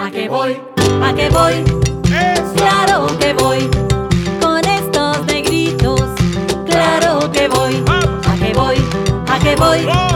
¿A qué voy? ¿A qué voy? Eso. Claro que voy. Con estos negritos, claro que voy. ¿A qué voy? ¿A qué voy?